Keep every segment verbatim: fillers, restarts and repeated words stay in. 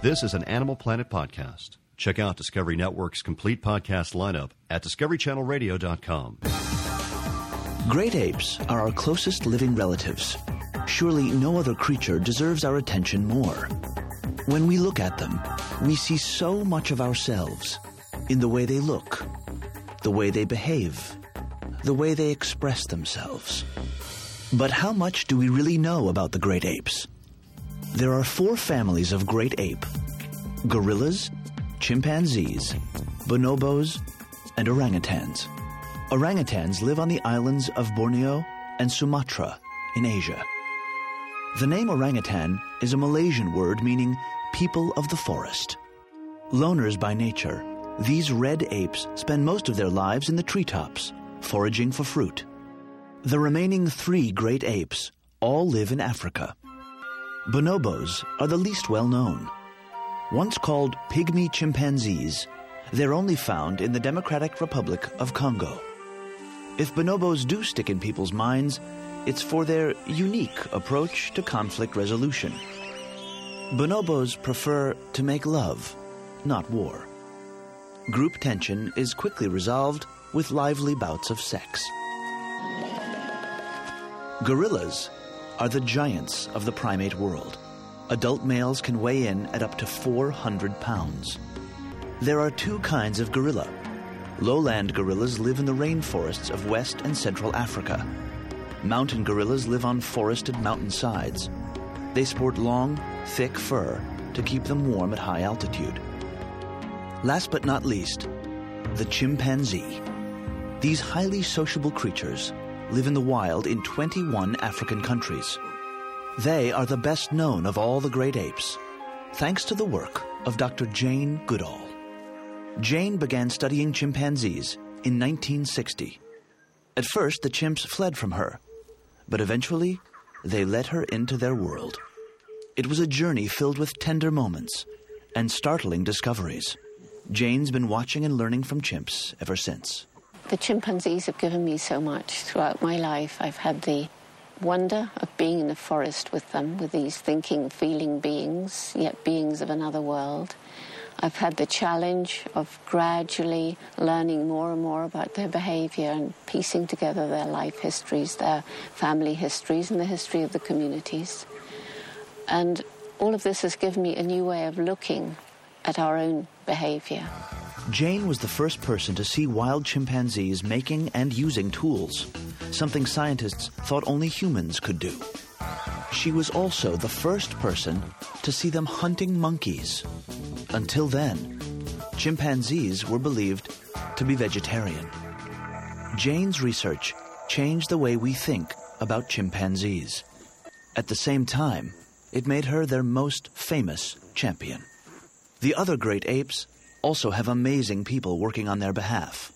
This is an Animal Planet podcast. Check out Discovery Network's complete podcast lineup at discovery channel radio dot com. Great apes are our closest living relatives. Surely no other creature deserves our attention more. When we look at them, we see so much of ourselves in the way they look, the way they behave, the way they express themselves. But how much do we really know about the great apes? There are four families of great ape: gorillas, chimpanzees, bonobos, and orangutans. Orangutans live on the islands of Borneo and Sumatra in Asia. The name orangutan is a Malaysian word meaning people of the forest. Loners by nature, these red apes spend most of their lives in the treetops, foraging for fruit. The remaining three great apes all live in Africa. Bonobos are the least well known. Once called pygmy chimpanzees, they're only found in the Democratic Republic of Congo. If bonobos do stick in people's minds, it's for their unique approach to conflict resolution. Bonobos prefer to make love, not war. Group tension is quickly resolved with lively bouts of sex. Gorillas are the giants of the primate world. Adult males can weigh in at up to four hundred pounds. There are two kinds of gorilla. Lowland gorillas live in the rainforests of West and Central Africa. Mountain gorillas live on forested mountainsides. They sport long, thick fur to keep them warm at high altitude. Last but not least, the chimpanzee. These highly sociable creatures live in the wild in twenty-one African countries. They are the best known of all the great apes, thanks to the work of Doctor Jane Goodall. Jane began studying chimpanzees in nineteen sixty. At first, the chimps fled from her, but eventually, they let her into their world. It was a journey filled with tender moments and startling discoveries. Jane's been watching and learning from chimps ever since. The chimpanzees have given me so much throughout my life. I've had the wonder of being in the forest with them, with these thinking, feeling beings, yet beings of another world. I've had the challenge of gradually learning more and more about their behavior and piecing together their life histories, their family histories, and the history of the communities. And all of this has given me a new way of looking at our own behavior. Jane was the first person to see wild chimpanzees making and using tools, something scientists thought only humans could do. She was also the first person to see them hunting monkeys. Until then, chimpanzees were believed to be vegetarian. Jane's research changed the way we think about chimpanzees. At the same time, it made her their most famous champion. The other great apes also have amazing people working on their behalf.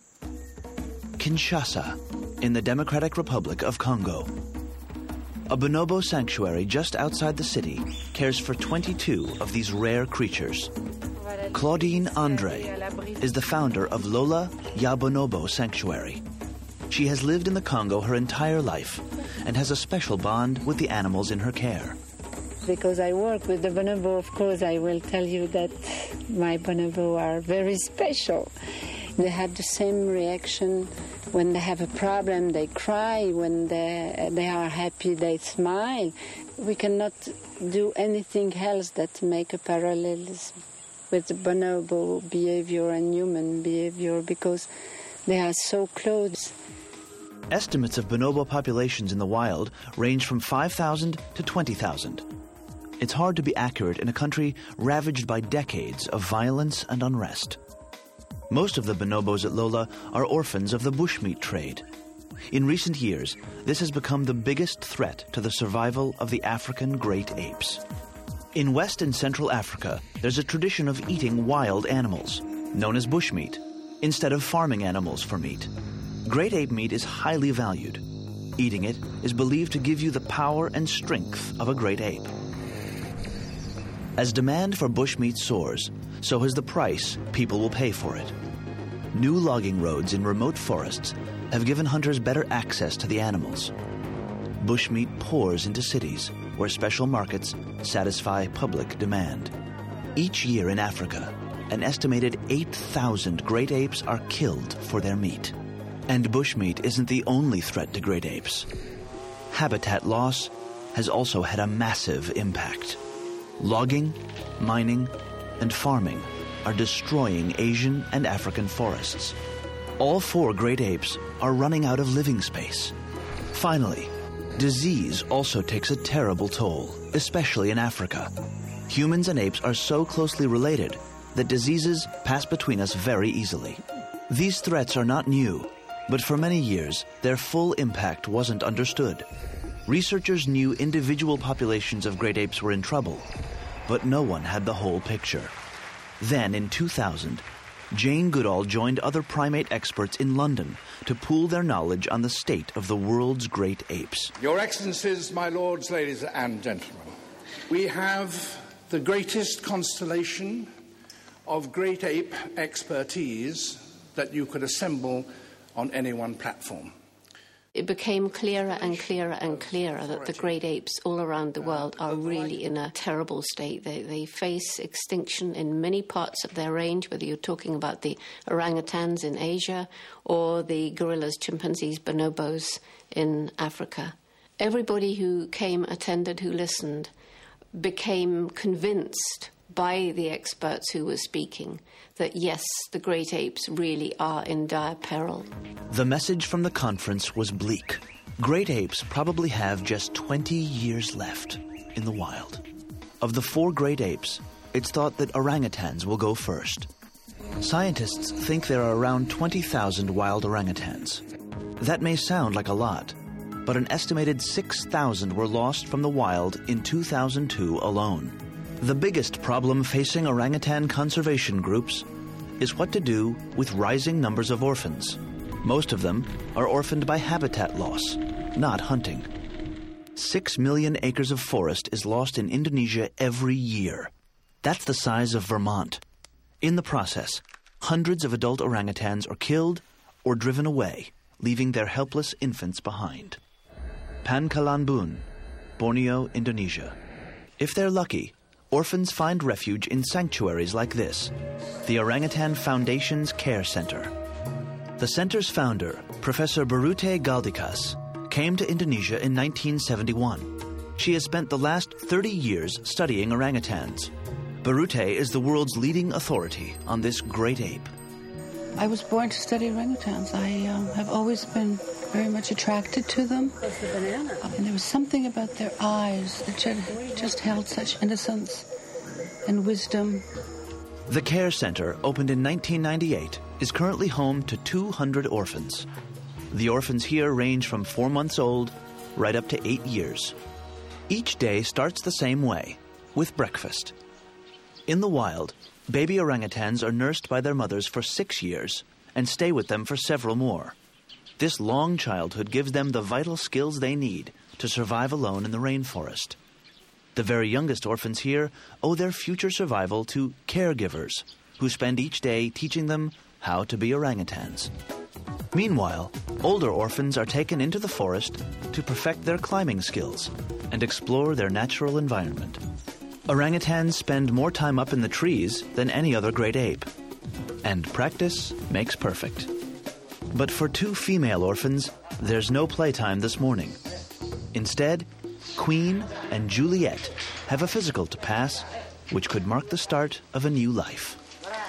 Kinshasa, in the Democratic Republic of Congo. A bonobo sanctuary just outside the city cares for twenty-two of these rare creatures. Claudine Andre is the founder of Lola Ya Bonobo Sanctuary. She has lived in the Congo her entire life and has a special bond with the animals in her care. Because I work with the bonobo, of course, I will tell you that my bonobo are very special. They have the same reaction. When they have a problem, they cry. When they, they are happy, they smile. We cannot do anything else that make a parallelism with the bonobo behavior and human behavior because they are so close. Estimates of bonobo populations in the wild range from five thousand to twenty thousand. It's hard to be accurate in a country ravaged by decades of violence and unrest. Most of the bonobos at Lola are orphans of the bushmeat trade. In recent years, this has become the biggest threat to the survival of the African great apes. In West and Central Africa, there's a tradition of eating wild animals, known as bushmeat, instead of farming animals for meat. Great ape meat is highly valued. Eating it is believed to give you the power and strength of a great ape. As demand for bushmeat soars, so has the price people will pay for it. New logging roads in remote forests have given hunters better access to the animals. Bushmeat pours into cities where special markets satisfy public demand. Each year in Africa, an estimated eight thousand great apes are killed for their meat. And bushmeat isn't the only threat to great apes. Habitat loss has also had a massive impact. Logging, mining, and farming are destroying Asian and African forests. All four great apes are running out of living space. Finally, disease also takes a terrible toll, especially in Africa. Humans and apes are so closely related that diseases pass between us very easily. These threats are not new, but for many years, their full impact wasn't understood. Researchers knew individual populations of great apes were in trouble, but no one had the whole picture. Then, in two thousand, Jane Goodall joined other primate experts in London to pool their knowledge on the state of the world's great apes. Your Excellencies, my lords, ladies and gentlemen, we have the greatest constellation of great ape expertise that you could assemble on any one platform. It became clearer and clearer and clearer that the great apes all around the world are really in a terrible state. They, they face extinction in many parts of their range, whether you're talking about the orangutans in Asia or the gorillas, chimpanzees, bonobos in Africa. Everybody who came, attended, who listened, became convinced by the experts who were speaking that, yes, the great apes really are in dire peril. The message from the conference was bleak. Great apes probably have just twenty years left in the wild. Of the four great apes, it's thought that orangutans will go first. Scientists think there are around twenty thousand wild orangutans. That may sound like a lot, but an estimated six thousand were lost from the wild in two thousand two alone. The biggest problem facing orangutan conservation groups is what to do with rising numbers of orphans. Most of them are orphaned by habitat loss, not hunting. Six million acres of forest is lost in Indonesia every year. That's the size of Vermont. In the process, hundreds of adult orangutans are killed or driven away, leaving their helpless infants behind. Pangkalanbun, Borneo, Indonesia. If they're lucky, orphans find refuge in sanctuaries like this, the Orangutan Foundation's Care Center. The center's founder, Professor Barute Galdikas, came to Indonesia in nineteen seventy-one. She has spent the last thirty years studying orangutans. Barute is the world's leading authority on this great ape. I was born to study orangutans. I um, have always been very much attracted to them. And there was something about their eyes that just held such innocence and wisdom. The Care Center, opened in nineteen ninety-eight, is currently home to two hundred orphans. The orphans here range from four months old right up to eight years. Each day starts the same way, with breakfast. In the wild, baby orangutans are nursed by their mothers for six years and stay with them for several more. This long childhood gives them the vital skills they need to survive alone in the rainforest. The very youngest orphans here owe their future survival to caregivers who spend each day teaching them how to be orangutans. Meanwhile, older orphans are taken into the forest to perfect their climbing skills and explore their natural environment. Orangutans spend more time up in the trees than any other great ape. And practice makes perfect. But for two female orphans, there's no playtime this morning. Instead, Queen and Juliet have a physical to pass, which could mark the start of a new life.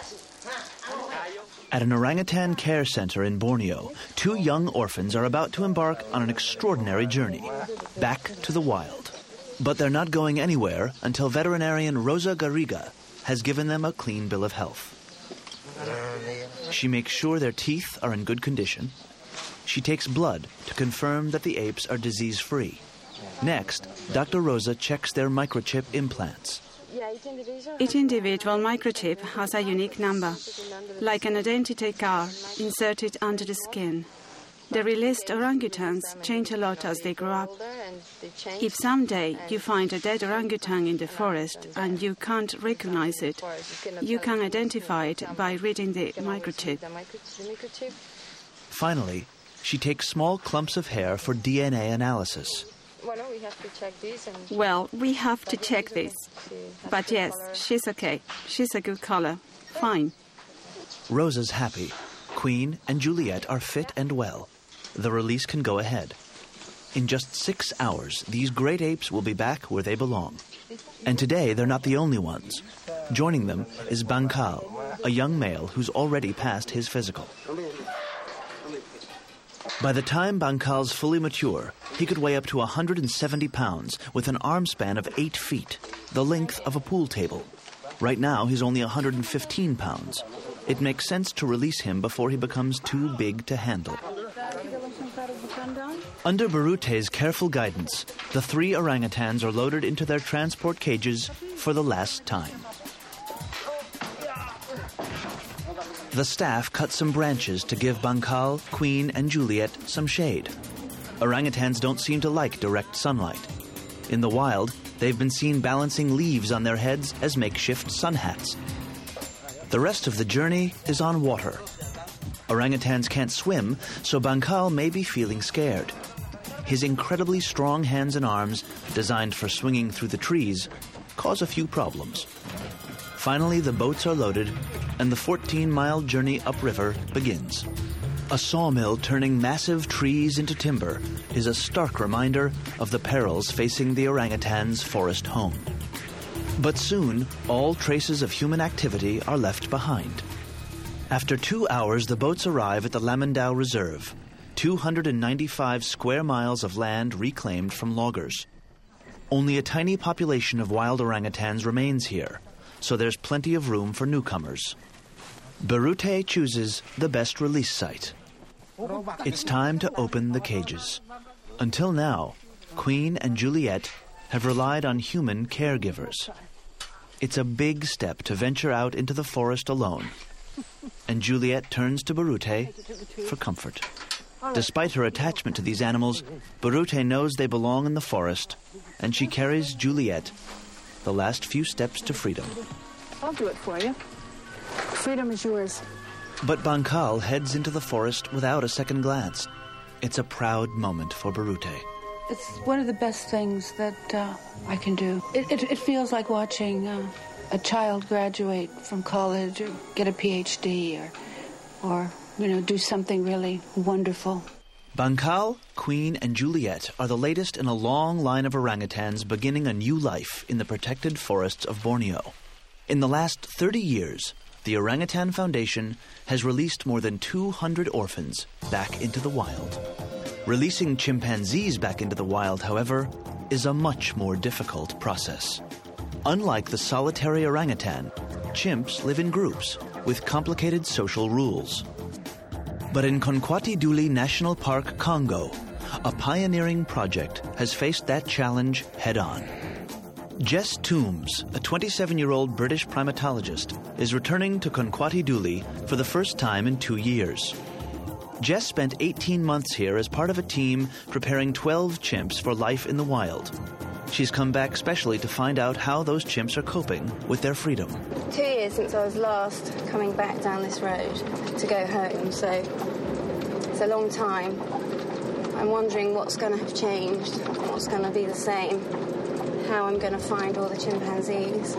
At an orangutan care center in Borneo, two young orphans are about to embark on an extraordinary journey, back to the wild. But they're not going anywhere until veterinarian Rosa Garriga has given them a clean bill of health. She makes sure their teeth are in good condition. She takes blood to confirm that the apes are disease-free. Next, Doctor Rosa checks their microchip implants. Each individual microchip has a unique number, like an identity card inserted under the skin. The released orangutans change a lot as they grow up. If someday you find a dead orangutan in the forest and you can't recognize it, you can identify it by reading the microchip. Finally, she takes small clumps of hair for D N A analysis. Well, we have to check this. And Well, we have to check this. But yes, she's okay. She's a good color. Fine. Rosa's happy. Queen and Juliet are fit and well. The release can go ahead. In just six hours, these great apes will be back where they belong. And today, they're not the only ones. Joining them is Bankal, a young male who's already passed his physical. By the time Bankal's fully mature, he could weigh up to one hundred seventy pounds with an arm span of eight feet, the length of a pool table. Right now, he's only one hundred fifteen pounds. It makes sense to release him before he becomes too big to handle. Under Barute's careful guidance, the three orangutans are loaded into their transport cages for the last time. The staff cut some branches to give Bankal, Queen, and Juliet some shade. Orangutans don't seem to like direct sunlight. In the wild, they've been seen balancing leaves on their heads as makeshift sun hats. The rest of the journey is on water. Orangutans can't swim, so Bankal may be feeling scared. His incredibly strong hands and arms, designed for swinging through the trees, cause a few problems. Finally, the boats are loaded, and the fourteen-mile journey upriver begins. A sawmill turning massive trees into timber is a stark reminder of the perils facing the orangutan's forest home. But soon, all traces of human activity are left behind. After two hours, the boats arrive at the Lamandau Reserve, two hundred ninety-five square miles of land reclaimed from loggers. Only a tiny population of wild orangutans remains here, so there's plenty of room for newcomers. Barute chooses the best release site. It's time to open the cages. Until now, Queen and Juliet have relied on human caregivers. It's a big step to venture out into the forest alone, and Juliet turns to Barute for comfort. Despite her attachment to these animals, Barute knows they belong in the forest, and she carries Juliet the last few steps to freedom. I'll do it for you. Freedom is yours. But Bankal heads into the forest without a second glance. It's a proud moment for Barute. It's one of the best things that uh, I can do. It, it, it feels like watching uh, a child graduate from college or get a P H D or, or, you know, do something really wonderful. Bankal, Queen, and Juliet are the latest in a long line of orangutans beginning a new life in the protected forests of Borneo. In the last thirty years, the Orangutan Foundation has released more than two hundred orphans back into the wild. Releasing chimpanzees back into the wild, however, is a much more difficult process. Unlike the solitary orangutan, chimps live in groups with complicated social rules. But in Konkwati Duli National Park, Congo, a pioneering project has faced that challenge head-on. Jess Toombs, a twenty-seven-year-old British primatologist, is returning to Konkwati Duli for the first time in two years. Jess spent eighteen months here as part of a team preparing twelve chimps for life in the wild. She's come back specially to find out how those chimps are coping with their freedom. Two years since I was last coming back down this road to go home, so it's a long time. I'm wondering what's going to have changed, what's going to be the same, how I'm going to find all the chimpanzees.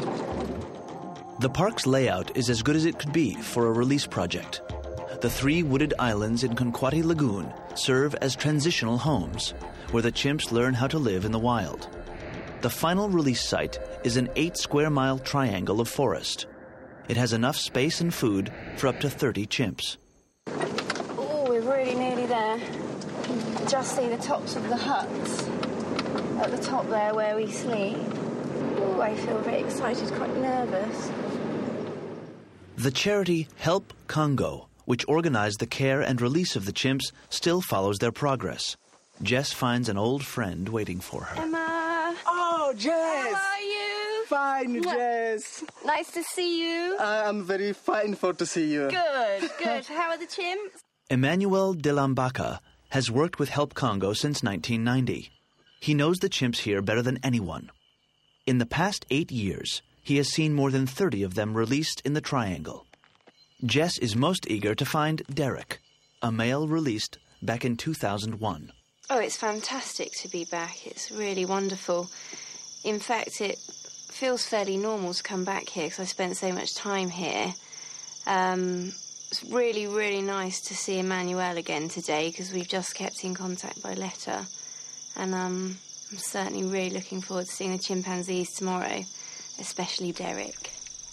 The park's layout is as good as it could be for a release project. The three wooded islands in Konkwati Lagoon serve as transitional homes, where the chimps learn how to live in the wild. The final release site is an eight-square-mile triangle of forest. It has enough space and food for up to thirty chimps. Oh, we're really nearly there. Just see the tops of the huts at the top there where we sleep. Oh, I feel very excited, quite nervous. The charity Help Congo, which organized the care and release of the chimps, still follows their progress. Jess finds an old friend waiting for her. Emma! Oh, Jess! How are you? Fine, Jess. Nice to see you. I'm very fine for to see you. Good, good. How are the chimps? Emmanuel Delambaka has worked with Help Congo since nineteen ninety. He knows the chimps here better than anyone. In the past eight years, he has seen more than thirty of them released in the triangle. Jess is most eager to find Derek, a male released back in two thousand one. Oh, it's fantastic to be back. It's really wonderful. In fact, it feels fairly normal to come back here because I spent so much time here. Um, it's really, really nice to see Emmanuel again today because we've just kept in contact by letter. And um, I'm certainly really looking forward to seeing the chimpanzees tomorrow, especially Derek.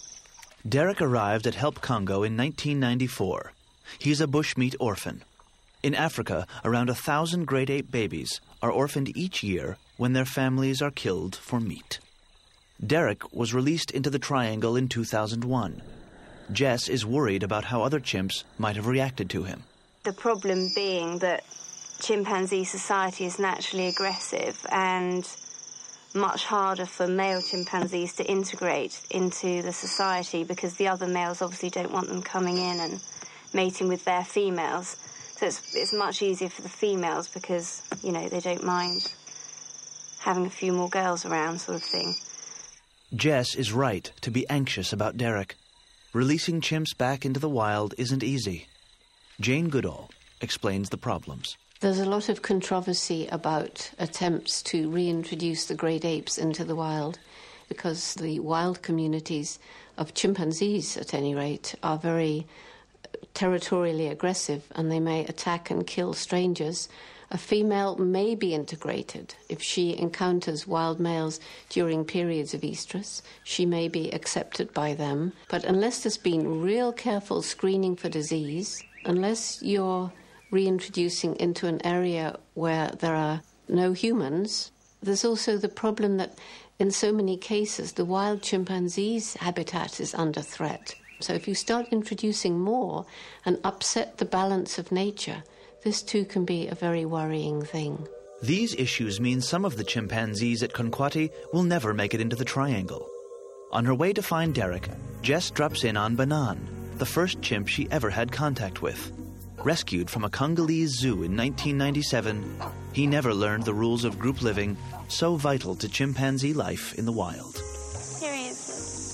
Derek arrived at Help Congo in nineteen ninety-four. He's a bushmeat orphan. In Africa, around a thousand great ape babies are orphaned each year when their families are killed for meat. Derek was released into the Triangle in two thousand one. Jess is worried about how other chimps might have reacted to him. The problem being that chimpanzee society is naturally aggressive and much harder for male chimpanzees to integrate into the society because the other males obviously don't want them coming in and mating with their females. So it's, it's much easier for the females because, you know, they don't mind having a few more girls around, sort of thing. Jess is right to be anxious about Derek. Releasing chimps back into the wild isn't easy. Jane Goodall explains the problems. There's a lot of controversy about attempts to reintroduce the great apes into the wild because the wild communities of chimpanzees, at any rate, are very territorially aggressive and they may attack and kill strangers. A female may be integrated. If she encounters wild males during periods of estrus, she may be accepted by them. But unless there's been real careful screening for disease, unless you're reintroducing into an area where there are no humans, there's also the problem that in so many cases the wild chimpanzee's habitat is under threat. So if you start introducing more and upset the balance of nature, this too can be a very worrying thing. These issues mean some of the chimpanzees at Konkwati will never make it into the Triangle. On her way to find Derek, Jess drops in on Banan, the first chimp she ever had contact with. Rescued from a Congolese zoo in nineteen ninety-seven, he never learned the rules of group living, so vital to chimpanzee life in the wild. Here he is.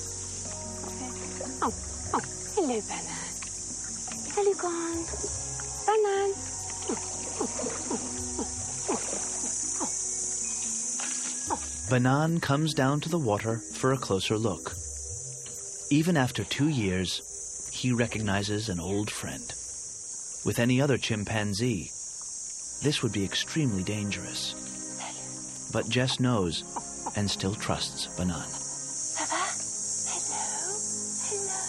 Okay. Oh, oh, hello, Banan. Hello, gone. Banan. Banan comes down to the water for a closer look. Even after two years, he recognizes an old friend. With any other chimpanzee, this would be extremely dangerous. But Jess knows and still trusts Banan. Papa? Hello? Hello?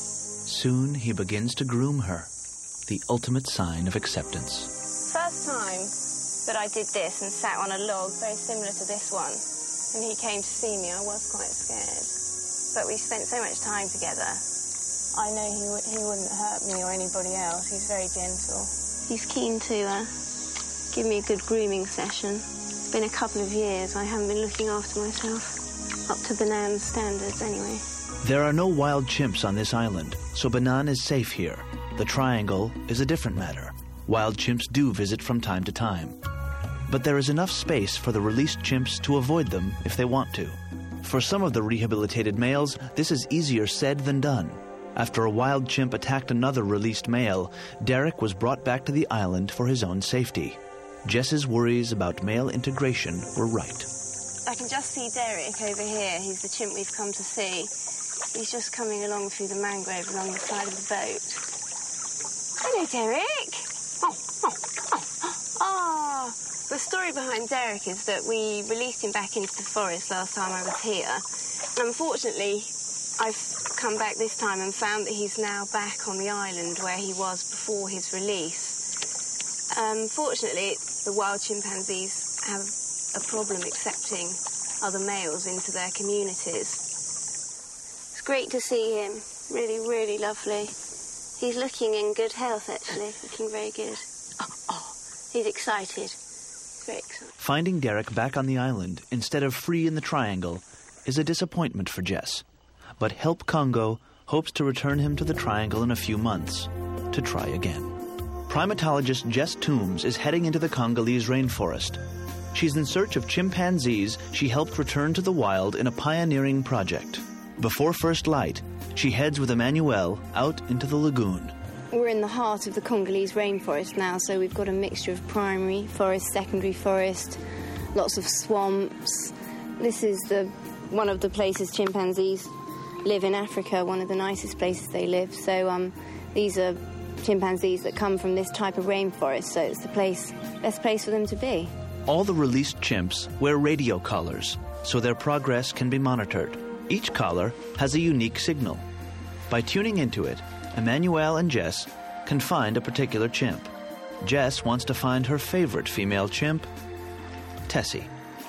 Soon he begins to groom her, the ultimate sign of acceptance. First time that I did this and sat on a log, very similar to this one, and he came to see me, I was quite scared. But we spent so much time together. I know he, w- he wouldn't hurt me or anybody else. He's very gentle. He's keen to uh, give me a good grooming session. It's been a couple of years. I haven't been looking after myself. Up to Banan's standards, anyway. There are no wild chimps on this island, so Banan is safe here. The Triangle is a different matter. Wild chimps do visit from time to time. But there is enough space for the released chimps to avoid them if they want to. For some of the rehabilitated males, this is easier said than done. After a wild chimp attacked another released male, Derek was brought back to the island for his own safety. Jess's worries about male integration were right. I can just see Derek over here. He's the chimp we've come to see. He's just coming along through the mangrove along the side of the boat. Hello, Derek. Oh, oh, oh, oh. The story behind Derek is that we released him back into the forest last time I was here. Unfortunately, I've come back this time and found that he's now back on the island where he was before his release. Um, fortunately, the wild chimpanzees have a problem accepting other males into their communities. It's great to see him. Really, really lovely. He's looking in good health, actually. Looking very good. Oh, oh. He's excited. Very excited. Finding Derek back on the island instead of free in the Triangle is a disappointment for Jess. But Help Congo hopes to return him to the Triangle in a few months to try again. Primatologist Jess Toombs is heading into the Congolese rainforest. She's in search of chimpanzees she helped return to the wild in a pioneering project. Before first light, she heads with Emmanuel out into the lagoon. we're in the heart of the Congolese rainforest now, so we've got a mixture of primary forest, secondary forest, lots of swamps. This is the one of the places chimpanzees live in Africa, one of the nicest places they live. So um, these are chimpanzees that come from this type of rainforest, so it's the place, best place for them to be. All the released chimps wear radio collars, so their progress can be monitored. Each collar has a unique signal. By tuning into it, Emmanuelle and Jess can find a particular chimp. Jess wants to find her favorite female chimp, Tessie.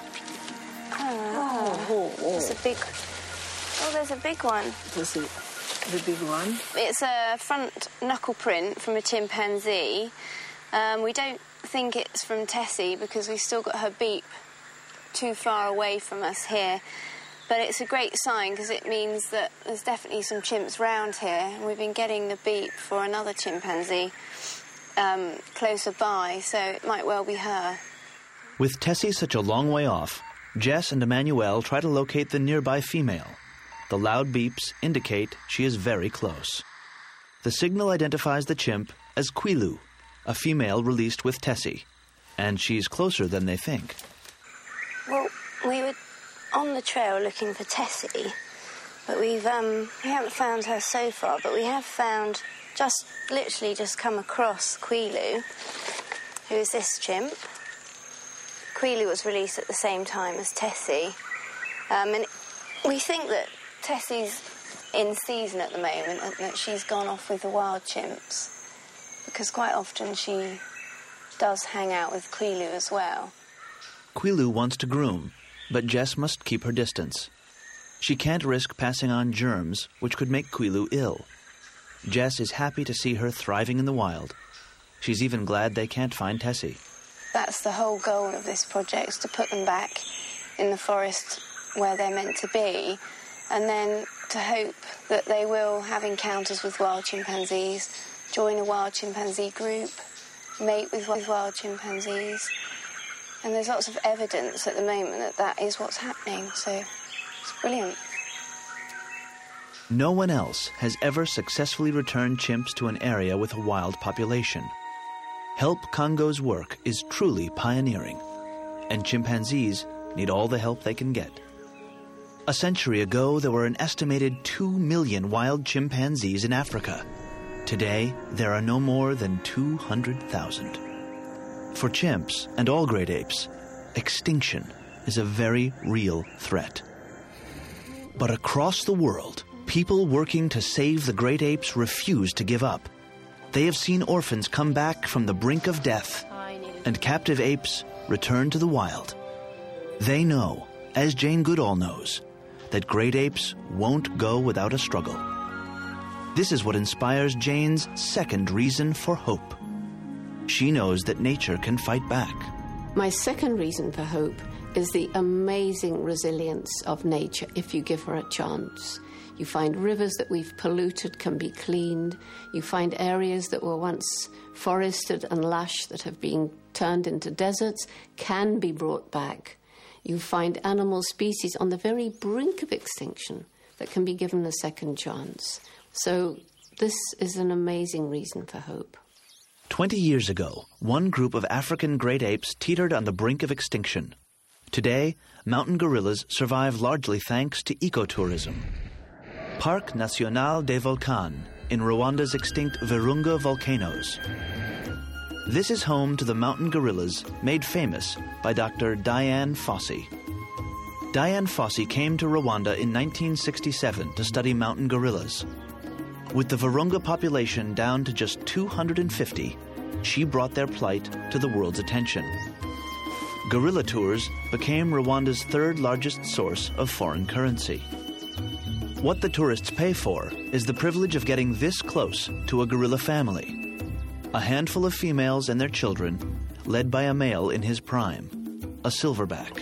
Oh, oh, oh. There's a big... Oh, there's a big one. This is the big one. It's a front knuckle print from a chimpanzee. Um, we don't think it's from Tessie because we've still got her beep too far away from us here. But it's a great sign because it means that there's definitely some chimps round here. And we've been getting the beep for another chimpanzee um, closer by, so it might well be her. With Tessie such a long way off, Jess and Emmanuelle try to locate the nearby female. The loud beeps indicate she is very close. The signal identifies the chimp as Kwilu, a female released with Tessie, and she's closer than they think. Well, we were on the trail looking for Tessie, but we've um, we haven't found her so far, but we have found, just literally just come across Kwilu, who is this chimp. Kwilu was released at the same time as Tessie, um, and we think that Tessie's in season at the moment and that she's gone off with the wild chimps, because quite often she does hang out with Kwilu as well. Kwilu wants to groom, but Jess must keep her distance. She can't risk passing on germs which could make Kwilu ill. Jess is happy to see her thriving in the wild. She's even glad they can't find Tessie. That's the whole goal of this project, is to put them back in the forest where they're meant to be, and then to hope that they will have encounters with wild chimpanzees, join a wild chimpanzee group, mate with wild chimpanzees. And there's lots of evidence at the moment that that is what's happening, so it's brilliant. No one else has ever successfully returned chimps to an area with a wild population. Help Congo's work is truly pioneering, and chimpanzees need all the help they can get. A century ago, there were an estimated two million wild chimpanzees in Africa. Today, there are no more than two hundred thousand. For chimps and all great apes, extinction is a very real threat. But across the world, people working to save the great apes refuse to give up. They have seen orphans come back from the brink of death, and captive apes return to the wild. They know, as Jane Goodall knows, that great apes won't go without a struggle. This is what inspires Jane's second reason for hope. She knows that nature can fight back. My second reason for hope is the amazing resilience of nature if you give her a chance. You find rivers that we've polluted can be cleaned. You find areas that were once forested and lush that have been turned into deserts can be brought back. You find animal species on the very brink of extinction that can be given a second chance. So this is an amazing reason for hope. Twenty years ago, one group of African great apes teetered on the brink of extinction. Today, mountain gorillas survive largely thanks to ecotourism. Parc National des Volcans in Rwanda's extinct Virunga volcanoes. This is home to the mountain gorillas made famous by Doctor Dian Fossey. Dian Fossey came to Rwanda in nineteen sixty-seven to study mountain gorillas. With the Virunga population down to just two hundred fifty, she brought their plight to the world's attention. Gorilla tours became Rwanda's third largest source of foreign currency. What the tourists pay for is the privilege of getting this close to a gorilla family. A handful of females and their children, led by a male in his prime, a silverback.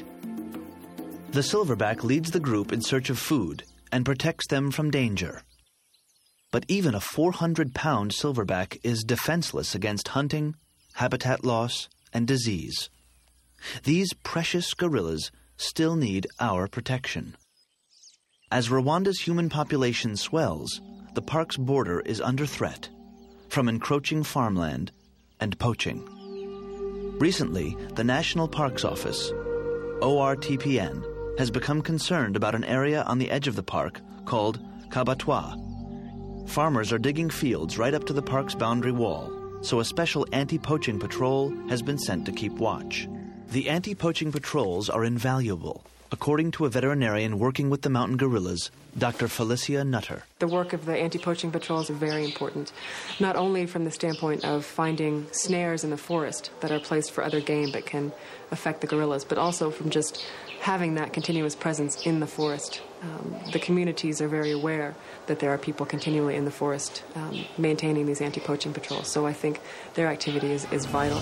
The silverback leads the group in search of food and protects them from danger. But even a four hundred pound silverback is defenseless against hunting, habitat loss, and disease. These precious gorillas still need our protection. As Rwanda's human population swells, the park's border is under threat. from encroaching farmland and poaching. Recently, the National Parks Office, O R T P N, has become concerned about an area on the edge of the park called Kabatwa. Farmers are digging fields right up to the park's boundary wall, so a special anti-poaching patrol has been sent to keep watch. The anti-poaching patrols are invaluable, according to a veterinarian working with the mountain gorillas, Doctor Felicia Nutter. The work of the anti-poaching patrols is very important, not only from the standpoint of finding snares in the forest that are placed for other game that can affect the gorillas, but also from just having that continuous presence in the forest. Um, the communities are very aware that there are people continually in the forest um, maintaining these anti-poaching patrols, so I think their activity is, is vital.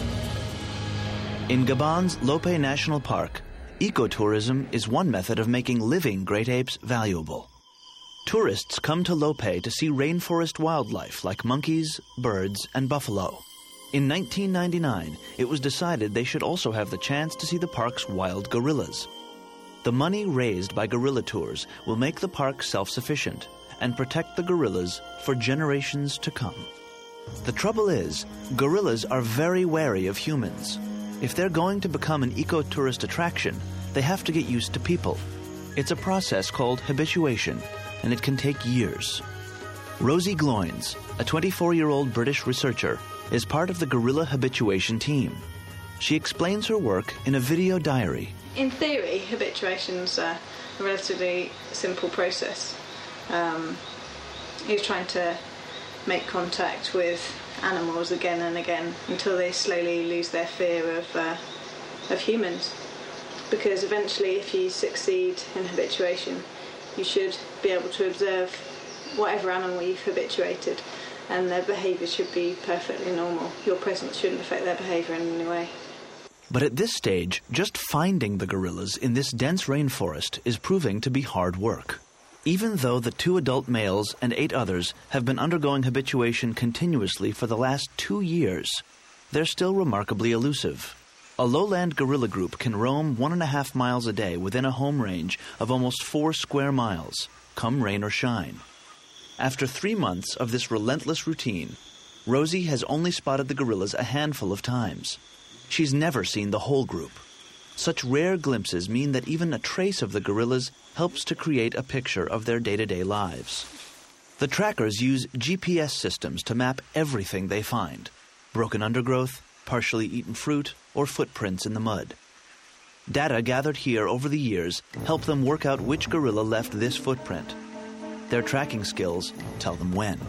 In Gabon's Lope National Park, ecotourism is one method of making living great apes valuable. Tourists come to Lope to see rainforest wildlife like monkeys, birds, and buffalo. In nineteen ninety-nine, it was decided they should also have the chance to see the park's wild gorillas. The money raised by gorilla tours will make the park self-sufficient and protect the gorillas for generations to come. The trouble is, gorillas are very wary of humans. If they're going to become an eco-tourist attraction, they have to get used to people. It's a process called habituation, and it can take years. Rosie Gloins, a twenty-four-year-old British researcher, is part of the gorilla habituation team. She explains her work in a video diary. In theory, habituation's a relatively simple process. Um, you're trying to make contact with animals again and again until they slowly lose their fear of, uh, of humans. Because eventually, if you succeed in habituation, you should be able to observe whatever animal you've habituated, and their behaviour should be perfectly normal. Your presence shouldn't affect their behaviour in any way. But at this stage, just finding the gorillas in this dense rainforest is proving to be hard work. Even though the two adult males and eight others have been undergoing habituation continuously for the last two years, they're still remarkably elusive. A lowland gorilla group can roam one and a half miles a day within a home range of almost four square miles, come rain or shine. After three months of this relentless routine, Rosie has only spotted the gorillas a handful of times. She's never seen the whole group. Such rare glimpses mean that even a trace of the gorillas helps to create a picture of their day-to-day lives. The trackers use G P S systems to map everything they find: broken undergrowth, partially eaten fruit, or footprints in the mud. Data gathered here over the years help them work out which gorilla left this footprint. Their tracking skills tell them when.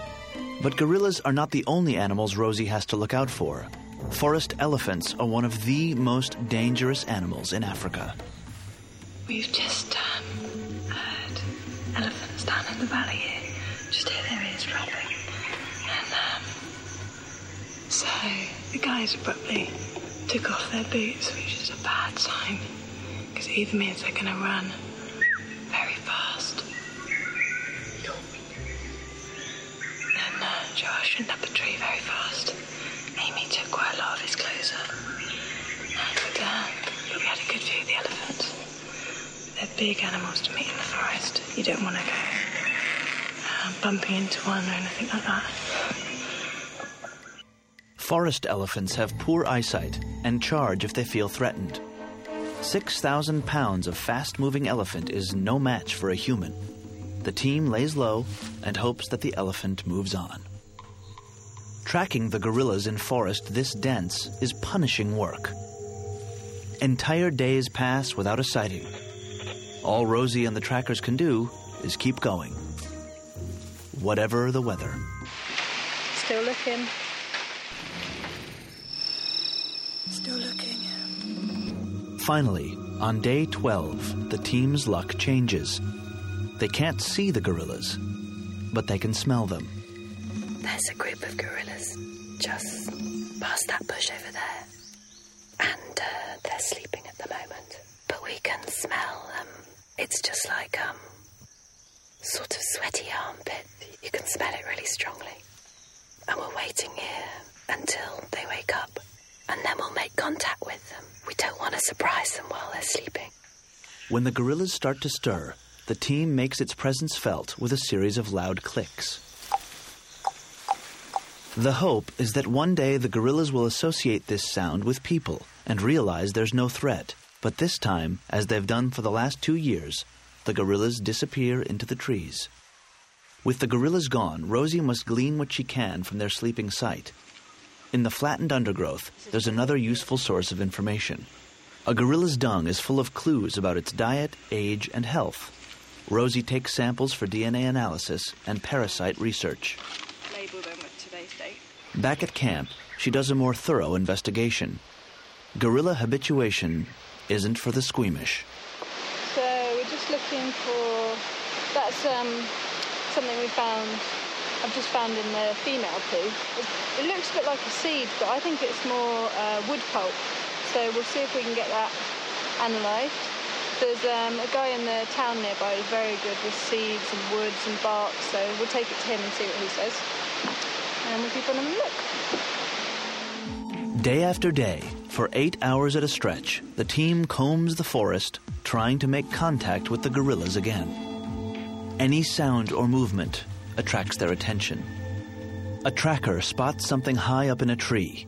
But gorillas are not the only animals Rosie has to look out for. Forest elephants are one of the most dangerous animals in Africa. We've just um, heard elephants down in the valley here. Just hear their ears dropping. And um, so the guys abruptly took off their boots, which is a bad sign, because it either means they're going to run very fast. And uh, Josh went up the tree very fast. Amy took quite a lot of his clothes off. And uh, we had a good view of the elephants. They're big animals to meet in the forest. You don't want to go uh, bumping into one or anything like that. Forest elephants have poor eyesight and charge if they feel threatened. six thousand pounds of fast-moving elephant is no match for a human. The team lays low and hopes that the elephant moves on. Tracking the gorillas in forest this dense is punishing work. Entire days pass without a sighting. All Rosie and the trackers can do is keep going, whatever the weather. Still looking. Still looking. Finally, on day twelve, the team's luck changes. They can't see the gorillas, but they can smell them. There's a group of gorillas just past that bush over there. And uh, they're sleeping at the moment. But we can smell them. Um, it's just like, um, sort of sweaty armpit. You can smell it really strongly. And we're waiting here until they wake up. And then we'll make contact with them. We don't want to surprise them while they're sleeping. When the gorillas start to stir, the team makes its presence felt with a series of loud clicks. The hope is that one day the gorillas will associate this sound with people and realize there's no threat. But this time, as they've done for the last two years, the gorillas disappear into the trees. With the gorillas gone, Rosie must glean what she can from their sleeping site. In the flattened undergrowth, there's another useful source of information. A gorilla's dung is full of clues about its diet, age, and health. Rosie takes samples for D N A analysis and parasite research. Label them with today's date. Back at camp, she does a more thorough investigation. Gorilla habituation isn't for the squeamish. So we're just looking for... That's um, something we found... I've just found in the female poo. It, it looks a bit like a seed, but I think it's more uh, wood pulp. So we'll see if we can get that analysed. There's um, a guy in the town nearby who's very good with seeds and woods and bark, so we'll take it to him and see what he says. And we'll keep on having a look. Day after day, for eight hours at a stretch, the team combs the forest, trying to make contact with the gorillas again. Any sound or movement attracts their attention. A tracker spots something high up in a tree.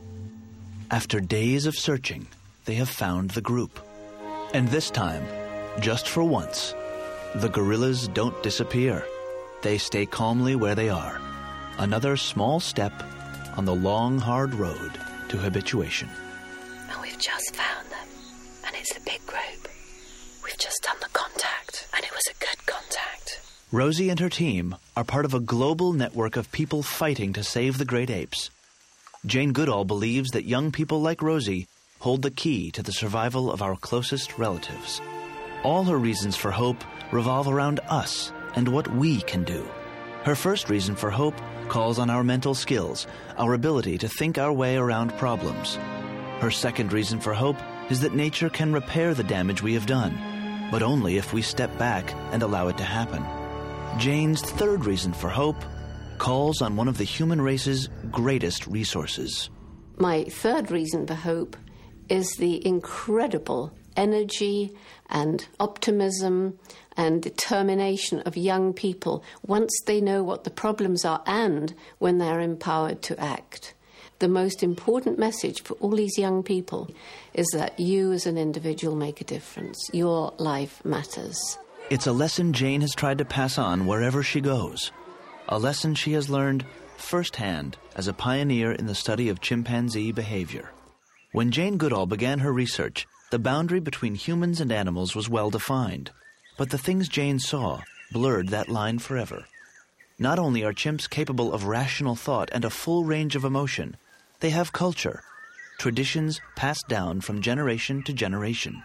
After days of searching, they have found the group. And this time, just for once, the gorillas don't disappear. They stay calmly where they are. Another small step on the long, hard road to habituation. And we've just found them. And it's a big group. We've just done the contact, and it was a good contact. Rosie and her team are part of a global network of people fighting to save the great apes. Jane Goodall believes that young people like Rosie hold the key to the survival of our closest relatives. All her reasons for hope revolve around us and what we can do. Her first reason for hope calls on our mental skills, our ability to think our way around problems. Her second reason for hope is that nature can repair the damage we have done, but only if we step back and allow it to happen. Jane's third reason for hope calls on one of the human race's greatest resources. My third reason for hope is the incredible energy and optimism and determination of young people once they know what the problems are and when they're empowered to act. The most important message for all these young people is that you as an individual make a difference. Your life matters. It's a lesson Jane has tried to pass on wherever she goes. A lesson she has learned firsthand as a pioneer in the study of chimpanzee behavior. When Jane Goodall began her research, the boundary between humans and animals was well defined. But the things Jane saw blurred that line forever. Not only are chimps capable of rational thought and a full range of emotion, they have culture, traditions passed down from generation to generation.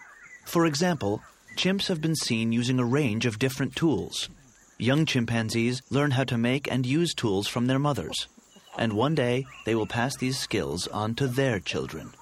For example, chimps have been seen using a range of different tools. Young chimpanzees learn how to make and use tools from their mothers, and one day they will pass these skills on to their children.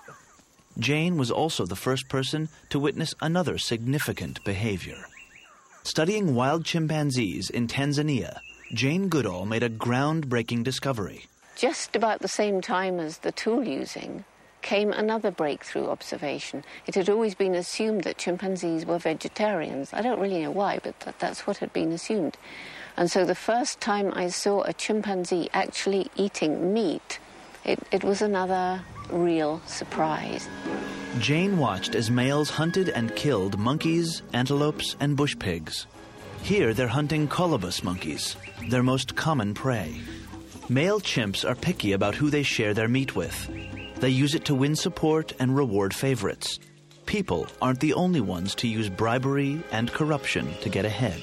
Jane was also the first person to witness another significant behavior. Studying wild chimpanzees in Tanzania, Jane Goodall made a groundbreaking discovery. Just about the same time as the tool using came another breakthrough observation. It had always been assumed that chimpanzees were vegetarians. I don't really know why, but that, that's what had been assumed. And so the first time I saw a chimpanzee actually eating meat, it, it was another real surprise. Jane watched as males hunted and killed monkeys, antelopes, and bush pigs. Here they're hunting colobus monkeys, their most common prey. Male chimps are picky about who they share their meat with. They use it to win support and reward favorites. People aren't the only ones to use bribery and corruption to get ahead.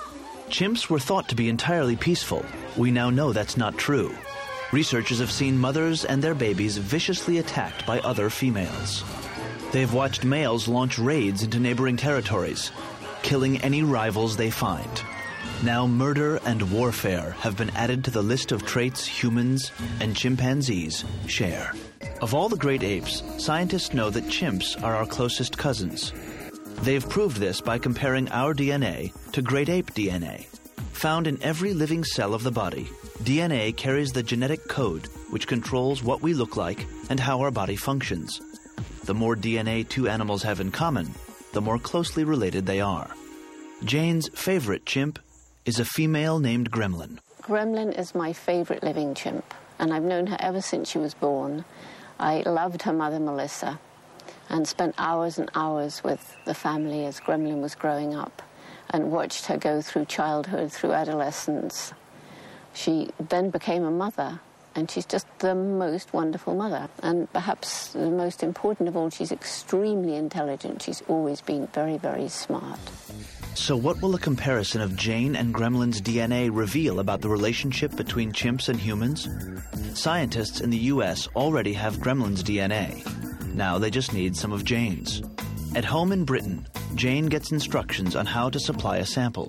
Chimps were thought to be entirely peaceful. We now know that's not true. Researchers have seen mothers and their babies viciously attacked by other females. They've watched males launch raids into neighboring territories, killing any rivals they find. Now murder and warfare have been added to the list of traits humans and chimpanzees share. Of all the great apes, scientists know that chimps are our closest cousins. They've proved this by comparing our D N A to great ape D N A. Found in every living cell of the body, D N A carries the genetic code which controls what we look like and how our body functions. The more D N A two animals have in common, the more closely related they are. Jane's favorite chimp is a female named Gremlin. Gremlin is my favorite living chimp. and I've known her ever since she was born. I loved her mother, Melissa, and spent hours and hours with the family as Gremlin was growing up, and watched her go through childhood, through adolescence. She then became a mother, and she's just the most wonderful mother. And perhaps the most important of all, she's extremely intelligent. She's always been very, very smart. So what will a comparison of Jane and Gremlin's D N A reveal about the relationship between chimps and humans? Scientists in the U S already have Gremlin's D N A. Now they just need some of Jane's. At home in Britain, Jane gets instructions on how to supply a sample.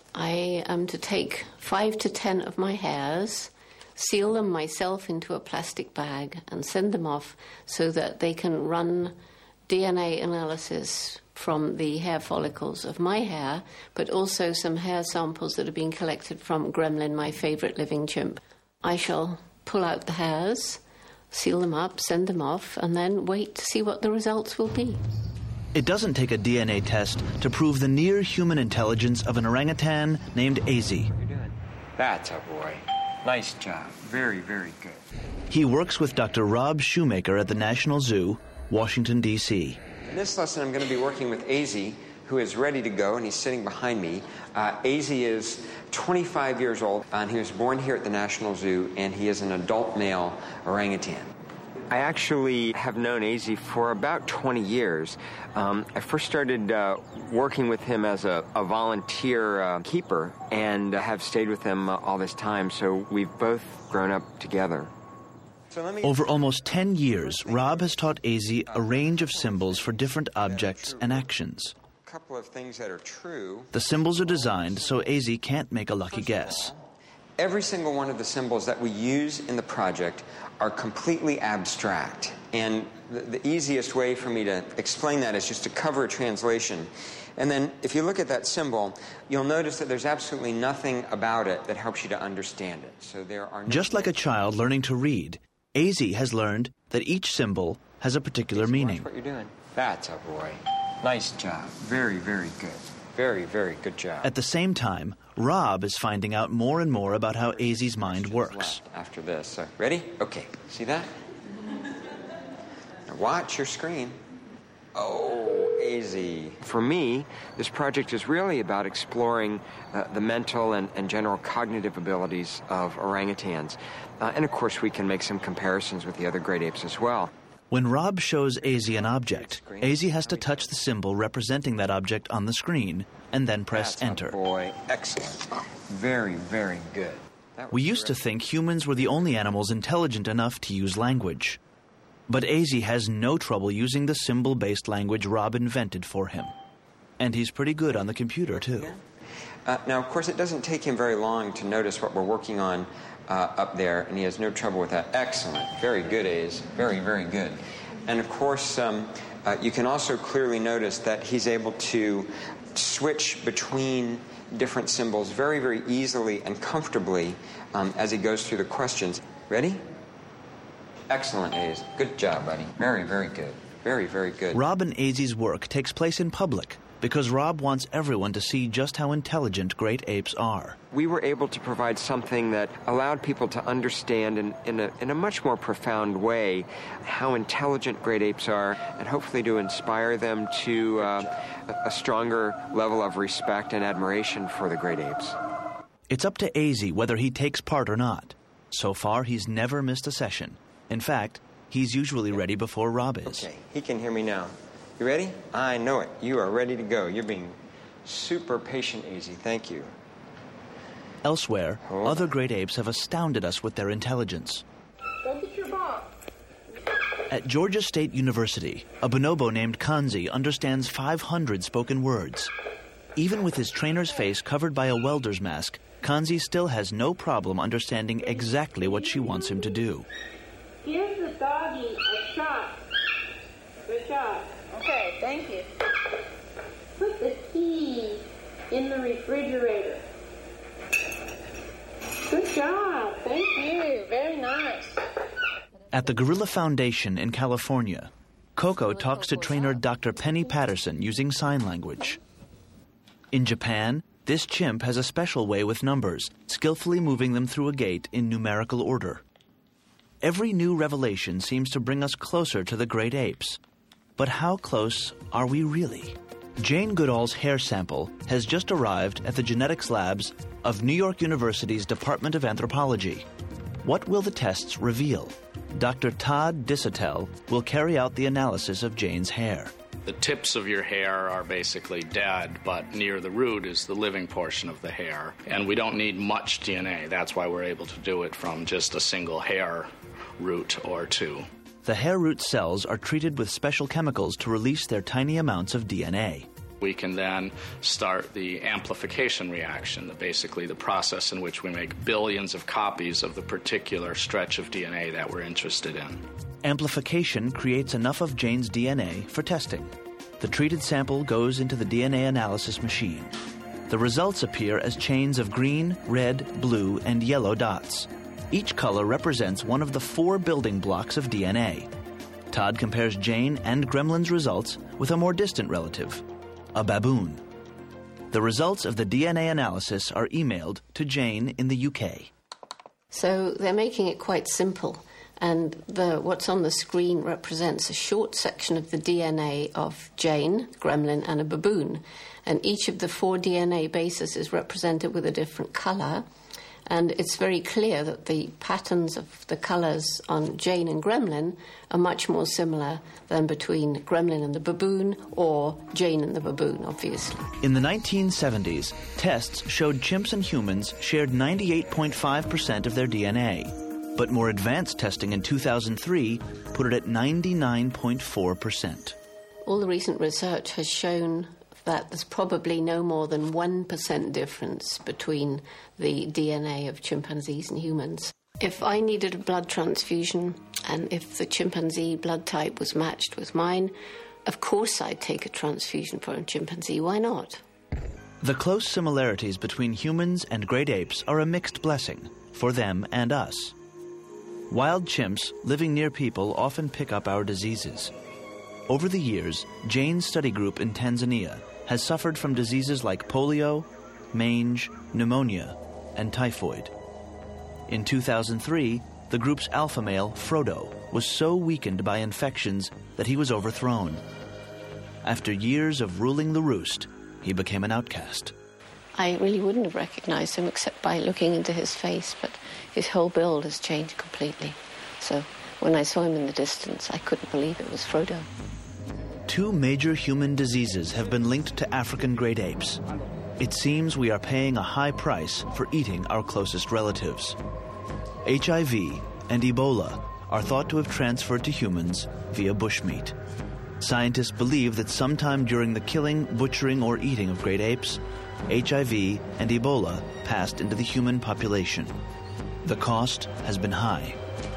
I am to take five to ten of my hairs, seal them myself into a plastic bag, and send them off so that they can run D N A analysis from the hair follicles of my hair, but also some hair samples that are being collected from Gremlin, my favourite living chimp. I shall pull out the hairs, seal them up, send them off, and then wait to see what the results will be. It doesn't take a D N A test to prove the near-human intelligence of an orangutan named Azy. That's a boy. Nice job. Very, very good. He works with Doctor Rob Shoemaker at the National Zoo, Washington, D C In this lesson, I'm going to be working with Azy, who is ready to go, and he's sitting behind me. Uh, Azy is twenty-five years old, and he was born here at the National Zoo, and he is an adult male orangutan. I actually have known Azy for about twenty years. Um, I first started uh, working with him as a, a volunteer uh, keeper, and uh, have stayed with him uh, all this time, so we've both grown up together. So let me... Over almost ten years, Rob has taught Azy a range of symbols for different objects and actions. A couple of things that are true. The symbols are designed so Azy can't make a lucky guess. Every single one of the symbols that we use in the project are completely abstract. And the, the easiest way for me to explain that is just to cover a translation. And then if you look at that symbol, you'll notice that there's absolutely nothing about it that helps you to understand it. So there are no Just like a child learning to read, Azy has learned that each symbol has a particular meaning. Watch what you're doing. That's a boy. Nice job. Very, very good. Very, very good job. At the same time, Rob is finding out more and more about how Azy's mind works. After this. So, ready? Okay. See that? Now watch your screen. Oh, Azy. For me, this project is really about exploring uh, the mental and, and general cognitive abilities of orangutans. Uh, and, of course, we can make some comparisons with the other great apes as well. When Rob shows Azy an object, Azy has to touch the symbol representing that object on the screen and then press That's enter. A boy. Excellent. Very, very good. We used to think humans were the only animals intelligent enough to use language. But Azy has no trouble using the symbol-based language Rob invented for him. And he's pretty good on the computer, too. Uh, now, of course, it doesn't take him very long to notice what we're working on uh, up there, and he has no trouble with that. Excellent. Very good, A's. Very, very good. And, of course, um, uh, you can also clearly notice that he's able to switch between different symbols very, very easily and comfortably um, as he goes through the questions. Ready? Excellent, A's. Good job, buddy. Very, very good. Very, very good. Rob and Azy's work takes place in public because Rob wants everyone to see just how intelligent great apes are. We were able to provide something that allowed people to understand in, in, a, in a much more profound way how intelligent great apes are, and hopefully to inspire them to uh, a stronger level of respect and admiration for the great apes. It's up to Azy whether he takes part or not. So far, he's never missed a session. In fact, he's usually ready before Rob is. Okay, he can hear me now. You ready? I know it. You are ready to go. You're being super patient, Azy. Thank you. Elsewhere, oh. other great apes have astounded us with their intelligence. Go get your ball. At Georgia State University, a bonobo named Kanzi understands five hundred spoken words. Even with his trainer's face covered by a welder's mask, Kanzi still has no problem understanding exactly what she wants him to do. Give the doggy a shot. Good shot. Okay, thank you. Put the key in the refrigerator. Good job. Thank you. Very nice. At the Gorilla Foundation in California, Coco talks to trainer Doctor Penny Patterson using sign language. In Japan, this chimp has a special way with numbers, skillfully moving them through a gate in numerical order. every new revelation seems to bring us closer to the great apes. But how close are we really? Jane Goodall's hair sample has just arrived at the genetics labs of New York University's Department of Anthropology. What will the tests reveal? Doctor Todd Disotell will carry out the analysis of Jane's hair. The tips of your hair are basically dead, but near the root is the living portion of the hair. And we don't need much D N A. That's why we're able to do it from just a single hair root or two. The hair root cells are treated with special chemicals to release their tiny amounts of D N A. We can then start the amplification reaction, basically the process in which we make billions of copies of the particular stretch of D N A that we're interested in. Amplification creates enough of Jane's D N A for testing. The treated sample goes into the D N A analysis machine. The results appear as chains of green, red, blue, and yellow dots. Each color represents one of the four building blocks of D N A. Todd compares Jane and Gremlin's results with a more distant relative, a baboon. The results of the D N A analysis are emailed to Jane in the U K. So they're making it quite simple, and the, what's on the screen represents a short section of the D N A of Jane, Gremlin, and a baboon. And each of the four D N A bases is represented with a different colour. And it's very clear that the patterns of the colours on Jane and Gremlin are much more similar than between Gremlin and the baboon or Jane and the baboon, obviously. In the nineteen seventies, tests showed chimps and humans shared ninety-eight point five percent of their D N A. But more advanced testing in two thousand three put it at ninety-nine point four percent. All the recent research has shown that there's probably no more than one percent difference between the D N A of chimpanzees and humans. If I needed a blood transfusion and if the chimpanzee blood type was matched with mine, of course I'd take a transfusion from a chimpanzee. Why not? The close similarities between humans and great apes are a mixed blessing for them and us. Wild chimps living near people often pick up our diseases. Over the years, Jane's study group in Tanzania has suffered from diseases like polio, mange, pneumonia, and typhoid. In two thousand three, the group's alpha male, Frodo, was so weakened by infections that he was overthrown. After years of ruling the roost, he became an outcast. I really wouldn't have recognized him except by looking into his face, but his whole build has changed completely. So when I saw him in the distance, I couldn't believe it was Frodo. Two major human diseases have been linked to African great apes. It seems we are paying a high price for eating our closest relatives. H I V and Ebola are thought to have transferred to humans via bushmeat. Scientists believe that sometime during the killing, butchering, or eating of great apes, H I V and Ebola passed into the human population. The cost has been high.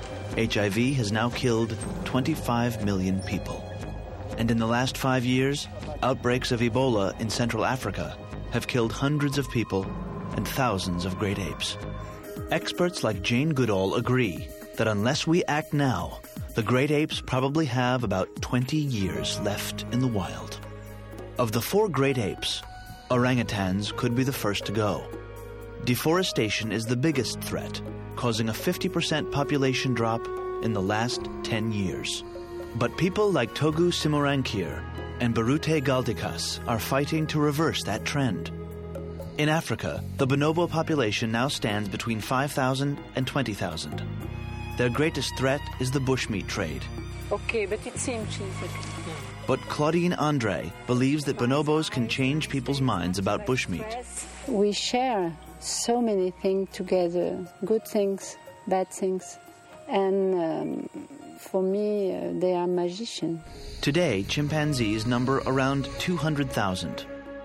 H I V has now killed twenty-five million people. And in the last five years, outbreaks of Ebola in Central Africa have killed hundreds of people and thousands of great apes. Experts like Jane Goodall agree that unless we act now, the great apes probably have about twenty years left in the wild. Of the four great apes, orangutans could be the first to go. Deforestation is the biggest threat, causing a fifty percent population drop in the last ten years. But people like Togu Simurankir and Barute Galdikas are fighting to reverse that trend. In Africa, the bonobo population now stands between five thousand and twenty thousand. Their greatest threat is the bushmeat trade. Okay, but it seems cheesy. But Claudine Andre believes that bonobos can change people's minds about bushmeat. We share so many things together, good things, bad things, and um, for me, uh, they are magicians. Today, chimpanzees number around two hundred thousand.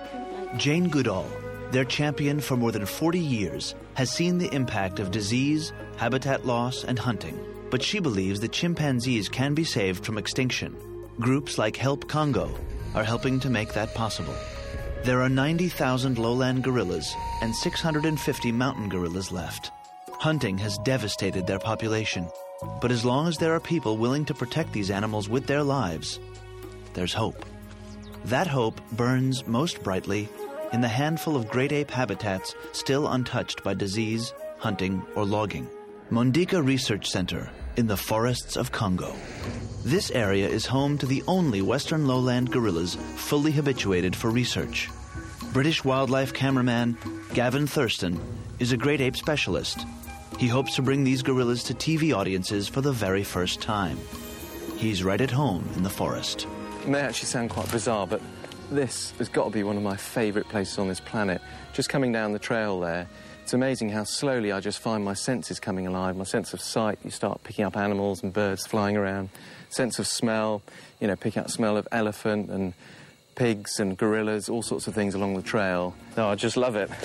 Jane Goodall, their champion for more than forty years, has seen the impact of disease, habitat loss, and hunting. But she believes that chimpanzees can be saved from extinction. Groups like Help Congo are helping to make that possible. There are ninety thousand lowland gorillas and six hundred fifty mountain gorillas left. Hunting has devastated their population. But as long as there are people willing to protect these animals with their lives, there's hope. That hope burns most brightly in the handful of great ape habitats still untouched by disease, hunting, or logging. Mondika Research Center in the forests of Congo. This area is home to the only western lowland gorillas fully habituated for research. British wildlife cameraman Gavin Thurston is a great ape specialist. He hopes to bring these gorillas to T V audiences for the very first time. He's right at home in the forest. It may actually sound quite bizarre, but this has got to be one of my favourite places on this planet. Just coming down the trail there, it's amazing how slowly I just find my senses coming alive. My sense of sight, you start picking up animals and birds flying around. Sense of smell, you know, picking up smell of elephant and pigs and gorillas, all sorts of things along the trail. Oh, I just love it.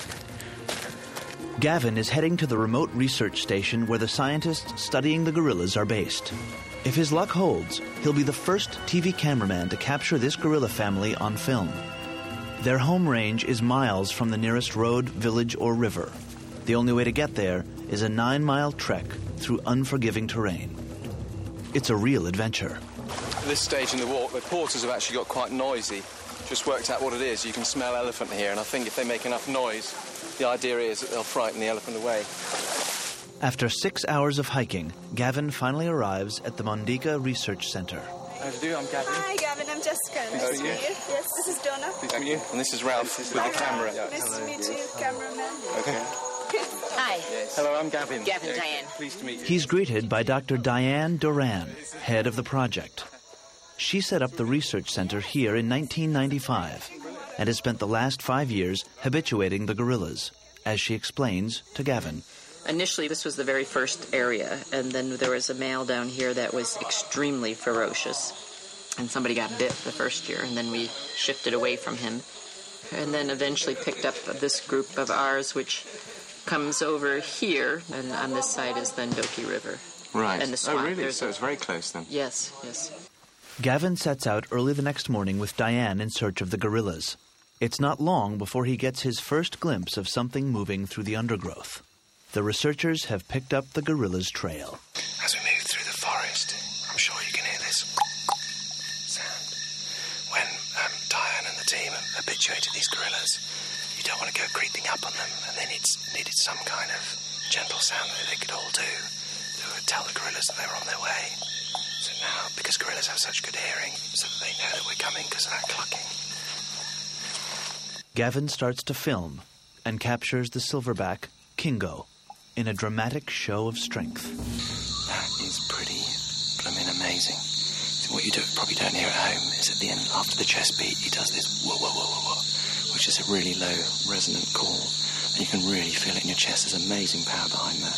Gavin is heading to the remote research station where the scientists studying the gorillas are based. If his luck holds, he'll be the first T V cameraman to capture this gorilla family on film. Their home range is miles from the nearest road, village, or river. The only way to get there is a nine-mile trek through unforgiving terrain. It's a real adventure. At this stage in the walk, the porters have actually got quite noisy. Just worked out what it is. You can smell elephant here, and I think if they make enough noise, the idea is that they'll frighten the elephant away. After six hours of hiking, Gavin finally arrives at the Mondika Research Center. How do you do? I'm Gavin. Hi, Gavin. I'm Jessica. Nice to meet you. Yes, this is Donna. Nice to meet you. And this is Ralph with the camera. Nice to meet you, cameraman. Okay. Hi. Hello, I'm Gavin. Gavin, yeah, Diane. Pleased to meet you. He's greeted by Doctor Diane Duran, head of the project. She set up the research center here in nineteen ninety-five and has spent the last five years habituating the gorillas, as she explains to Gavin. Initially, this was the very first area, and then there was a male down here that was extremely ferocious, and somebody got bit the first year, and then we shifted away from him, and then eventually picked up this group of ours, which comes over here, and on this side is the Ndoki River. Right. And the swamp. Oh, really? There's so a... it's very close, then? Yes, yes. Gavin sets out early the next morning with Diane in search of the gorillas. It's not long before he gets his first glimpse of something moving through the undergrowth. The researchers have picked up the gorillas' trail. As we move through the forest, I'm sure you can hear this sound. When um, Diane and the team habituated these gorillas, you don't want to go creeping up on them, and they need, needed some kind of gentle sound that they could all do that would tell the gorillas that they were on their way. So now, because gorillas have such good hearing, so that they know that we're coming because of that clucking. Gavin starts to film and captures the silverback, Kingo, in a dramatic show of strength. That is pretty blooming amazing. So what you do, probably don't hear at home is at the end, after the chest beat, he does this whoa, whoa, whoa, whoa, whoa, which is a really low, resonant call. And you can really feel it in your chest. There's amazing power behind that.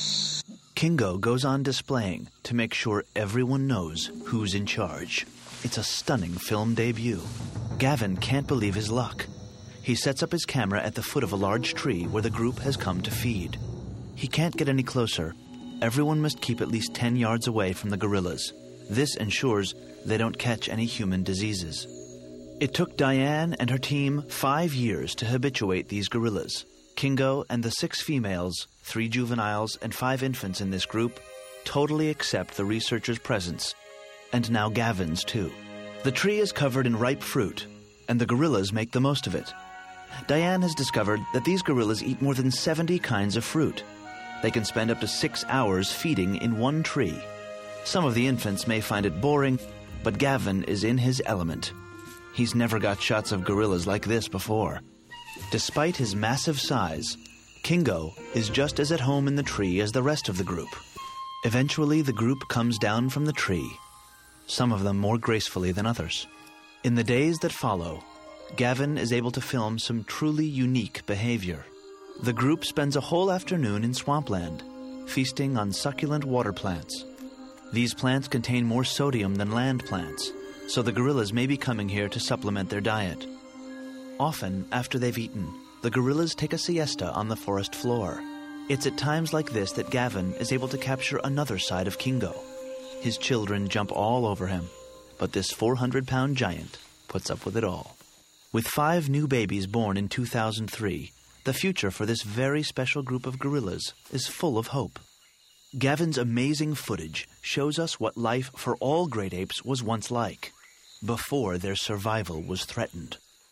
Kingo goes on displaying to make sure everyone knows who's in charge. It's a stunning film debut. Gavin can't believe his luck. He sets up his camera at the foot of a large tree where the group has come to feed. He can't get any closer. Everyone must keep at least ten yards away from the gorillas. This ensures they don't catch any human diseases. It took Diane and her team five years to habituate these gorillas. Kingo and the six females, three juveniles and five infants in this group, totally accept the researchers' presence. And now Gavin's too. The tree is covered in ripe fruit, and the gorillas make the most of it. Diane has discovered that these gorillas eat more than seventy kinds of fruit. They can spend up to six hours feeding in one tree. Some of the infants may find it boring, but Gavin is in his element. He's never got shots of gorillas like this before. Despite his massive size, Kingo is just as at home in the tree as the rest of the group. Eventually, the group comes down from the tree, some of them more gracefully than others. In the days that follow, Gavin is able to film some truly unique behavior. The group spends a whole afternoon in swampland, feasting on succulent water plants. These plants contain more sodium than land plants, so the gorillas may be coming here to supplement their diet. Often, after they've eaten, the gorillas take a siesta on the forest floor. It's at times like this that Gavin is able to capture another side of Kingo. His children jump all over him, but this four hundred pound giant puts up with it all. With five new babies born in two thousand three, the future for this very special group of gorillas is full of hope. Gavin's amazing footage shows us what life for all great apes was once like, before their survival was threatened.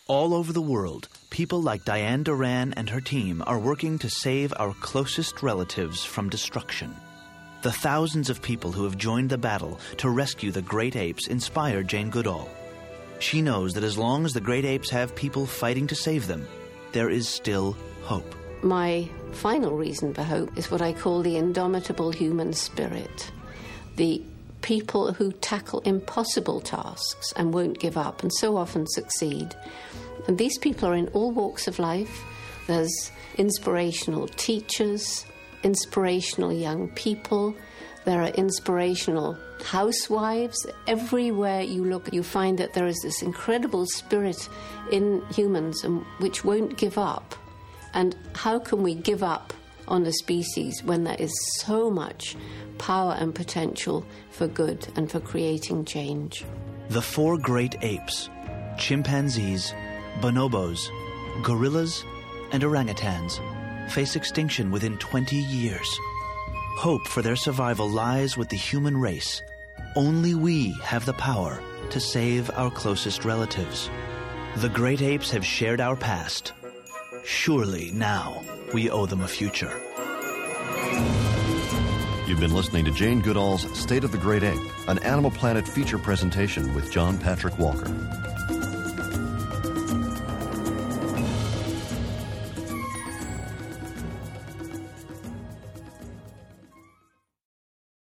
All over the world, people like Diane Duran and her team are working to save our closest relatives from destruction. The thousands of people who have joined the battle to rescue the great apes inspired Jane Goodall. She knows that as long as the great apes have people fighting to save them, there is still hope. My final reason for hope is what I call the indomitable human spirit. The people who tackle impossible tasks and won't give up and so often succeed. And these people are in all walks of life. There's inspirational teachers, inspirational young people. There are inspirational housewives. Everywhere you look, you find that there is this incredible spirit in humans and which won't give up. And how can we give up on a species when there is so much power and potential for good and for creating change? The four great apes, chimpanzees, bonobos, gorillas, and orangutans, face extinction within twenty years. Hope for their survival lies with the human race. Only we have the power to save our closest relatives. The great apes have shared our past. Surely now we owe them a future. You've been listening to Jane Goodall's State of the Great Ape, an Animal Planet feature presentation with John Patrick Walker.